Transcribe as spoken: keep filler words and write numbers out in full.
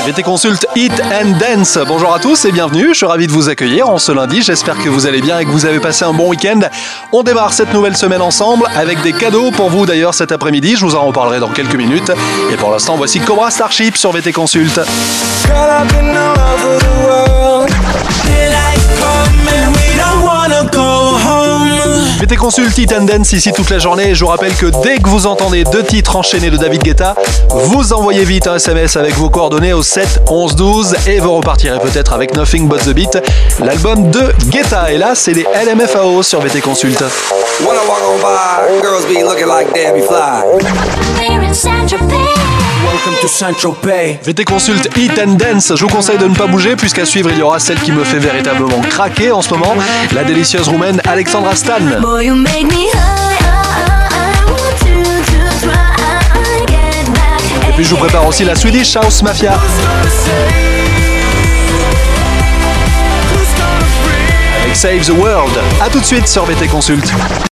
V T Consult Eat and Dance. Bonjour à tous et bienvenue. Je suis ravi de vous accueillir en ce lundi. J'espère que vous allez bien et que vous avez passé un bon week-end. On démarre cette nouvelle semaine ensemble avec des cadeaux pour vous d'ailleurs cet après-midi. Je vous en reparlerai dans quelques minutes. Et pour l'instant, voici Cobra Starship sur V T Consult. V T Consult Eat and Dance ici toute la journée et je vous rappelle que dès que vous entendez deux titres enchaînés de David Guetta, vous envoyez vite un S M S avec vos coordonnées au sept onze douze et vous repartirez peut-être avec Nothing But The Beat, l'album de Guetta. Et là, c'est les L M F A O sur V T Consult. Welcome to Saint-Tropez. V T Consult Eat and Dance. Je vous conseille de ne pas bouger puisqu'à suivre il y aura celle qui me fait véritablement craquer en ce moment, la délicieuse roumaine Alexandra Stan. Boy, you make me high, I want to, to try, get back. Et puis je vous prépare aussi la Swedish House Mafia avec Save the World. A tout de suite sur V T Consult.